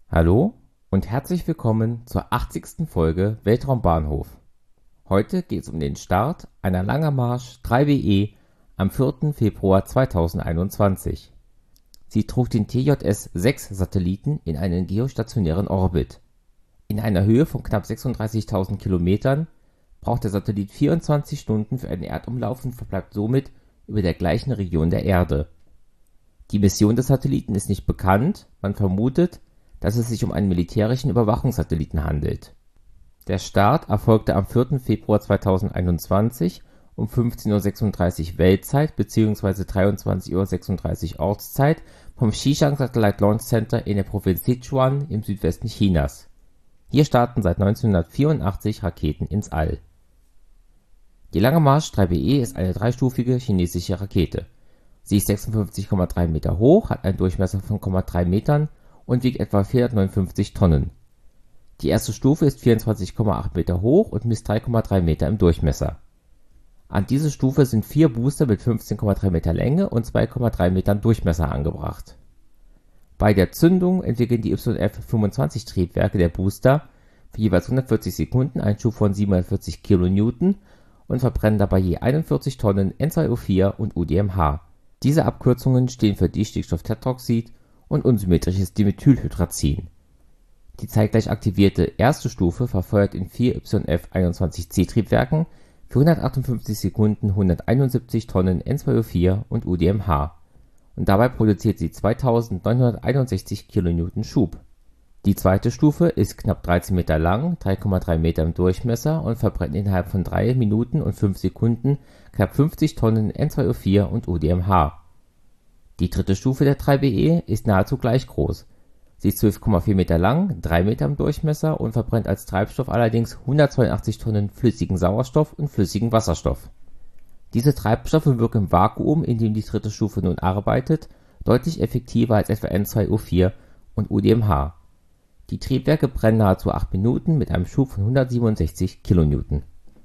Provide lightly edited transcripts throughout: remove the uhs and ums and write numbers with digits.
Hallo und herzlich willkommen zur 80. Folge Weltraumbahnhof. Heute geht es um den Start einer Langer Marsch 3BE am 4. Februar 2021. Sie trug den TJS-6-Satelliten in einen geostationären Orbit. In einer Höhe von knapp 36.000 Kilometern braucht der Satellit 24 Stunden für einen Erdumlauf und verbleibt somit über der gleichen Region der Erde. Die Mission des Satelliten ist nicht bekannt, man vermutet, dass es sich um einen militärischen Überwachungssatelliten handelt. Der Start erfolgte am 4. Februar 2021 um 15:36 Uhr Weltzeit bzw. 23:36 Uhr Ortszeit vom Xichang Satellite Launch Center in der Provinz Sichuan im Südwesten Chinas. Hier starten seit 1984 Raketen ins All. Die Lange Marsch 3BE ist eine dreistufige chinesische Rakete. Sie ist 56,3 Meter hoch, hat einen Durchmesser von 0,3 Metern und wiegt etwa 459 Tonnen. Die erste Stufe ist 24,8 Meter hoch und misst 3,3 Meter im Durchmesser. An diese Stufe sind 4 Booster mit 15,3 Meter Länge und 2,3 Metern Durchmesser angebracht. Bei der Zündung entwickeln die YF-25 Triebwerke der Booster für jeweils 140 Sekunden einen Schub von 740 kN und verbrennen dabei je 41 Tonnen N2O4 und UDMH. Diese Abkürzungen stehen für Distickstofftetroxid und unsymmetrisches Dimethylhydrazin. Die zeitgleich aktivierte erste Stufe verfeuert in 4 YF-21C-Triebwerken für 158 Sekunden 171 Tonnen N2O4 und UDMH und dabei produziert sie 2961 kN Schub. Die zweite Stufe ist knapp 13 Meter lang, 3,3 Meter im Durchmesser und verbrennt innerhalb von 3 Minuten und 5 Sekunden knapp 50 Tonnen N2O4 und UDMH. Die dritte Stufe der 3BE ist nahezu gleich groß. Sie ist 12,4 Meter lang, 3 Meter im Durchmesser und verbrennt als Treibstoff allerdings 182 Tonnen flüssigen Sauerstoff und flüssigen Wasserstoff. Diese Treibstoffe wirken im Vakuum, in dem die dritte Stufe nun arbeitet, deutlich effektiver als etwa N2O4 und UDMH. Die Triebwerke brennen nahezu 8 Minuten mit einem Schub von 167 kN.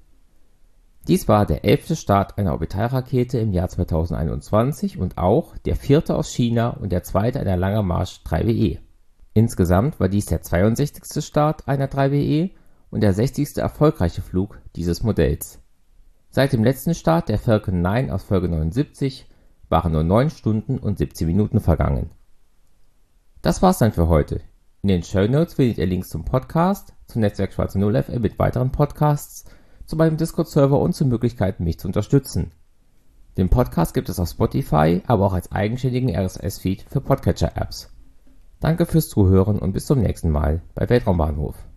Dies war der 11. Start einer Orbitalrakete im Jahr 2021 und auch der 4. aus China und der 2. einer Langer Marsch 3BE. Insgesamt war dies der 62. Start einer 3BE und der 60. erfolgreiche Flug dieses Modells. Seit dem letzten Start der Falcon 9 aus Folge 79 waren nur 9 Stunden und 17 Minuten vergangen. Das war's dann für heute. In den Shownotes findet ihr Links zum Podcast, zum Netzwerk Schwarze Null FM mit weiteren Podcasts, zu meinem Discord-Server und zu Möglichkeiten, mich zu unterstützen. Den Podcast gibt es auf Spotify, aber auch als eigenständigen RSS-Feed für Podcatcher-Apps. Danke fürs Zuhören und bis zum nächsten Mal bei Weltraumbahnhof.